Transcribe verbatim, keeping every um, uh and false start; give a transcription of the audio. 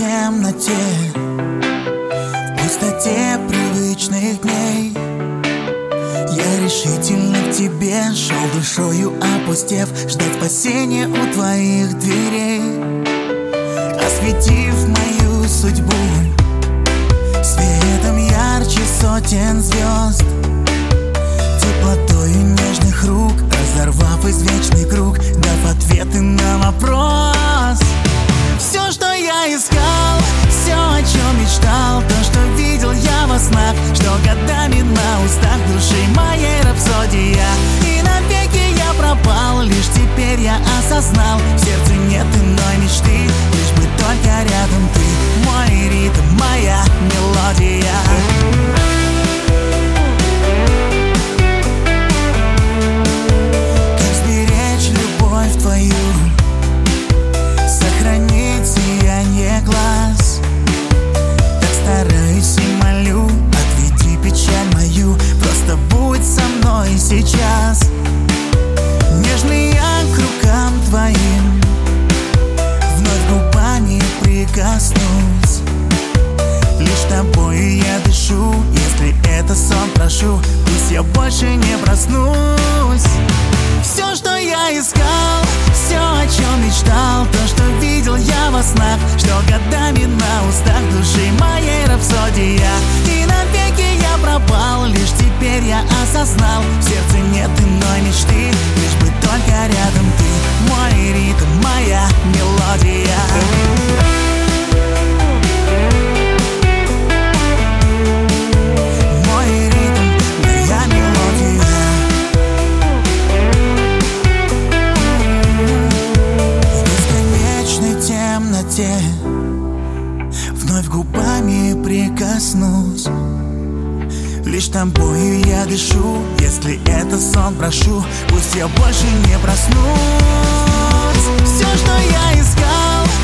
темноте, в пустоте привычных дней, я решительно к тебе шел, душою опустев, ждать спасения у твоих дверей. Осветив мою судьбу светом ярче сотен звезд, теплотою нежных рук, разорвав извечный круг, дав ответы на вопрос. Все, что я искал, все, о чем мечтал, то, что видел я во снах, что годами на устах души моей рапсодия. И навеки я пропал, лишь теперь я осознал, в сердце нет иной мечты, лишь бы только рядом ты, мой ритм, моя мелодия. Сейчас нежный я к рукам твоим вновь губами прикоснусь. Лишь тобою я дышу, если это сон, прошу, пусть я больше не проснусь. Все, что я искал, все, о чем мечтал, то, что видел я во снах, что годами на устах души моей рапсодия. И навеки я пропал, лишь теперь я осознал, в сердце нет иной мечты, лишь бы только рядом ты, мой ритм, моя мелодия. Вновь губами прикоснусь. Лишь тобою я дышу, если это сон, прошу, пусть я больше не проснусь. Все, что я искал,